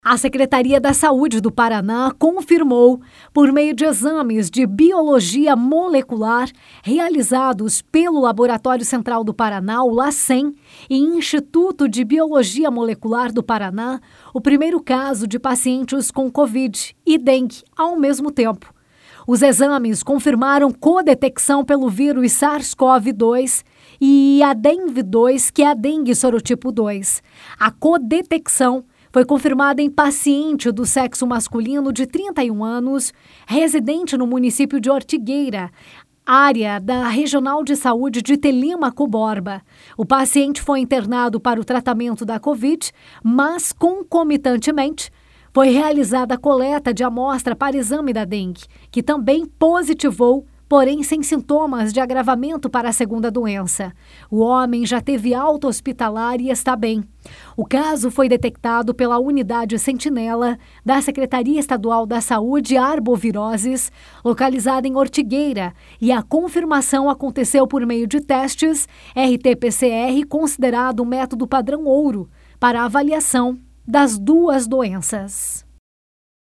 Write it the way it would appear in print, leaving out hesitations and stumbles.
A Secretaria da Saúde do Paraná confirmou, por meio de exames de biologia molecular realizados pelo Laboratório Central do Paraná, o LACEN, e Instituto de Biologia Molecular do Paraná, o primeiro caso de pacientes com Covid e dengue ao mesmo tempo. Os exames confirmaram codetecção pelo vírus SARS-CoV-2 e a DENV2, que é a dengue sorotipo 2. A codetecção foi confirmada em paciente do sexo masculino de 31 anos, residente no município de Ortigueira, área da Regional de Saúde de Telêmaco Borba. O paciente foi internado para o tratamento da Covid, mas concomitantemente foi realizada a coleta de amostra para exame da dengue, que também positivou, porém sem sintomas de agravamento para a segunda doença. O homem já teve alta hospitalar e está bem. O caso foi detectado pela unidade Sentinela da Secretaria Estadual da Saúde e Arboviroses, localizada em Ortigueira, e a confirmação aconteceu por meio de testes RT-PCR, considerado um método padrão ouro para a avaliação das duas doenças.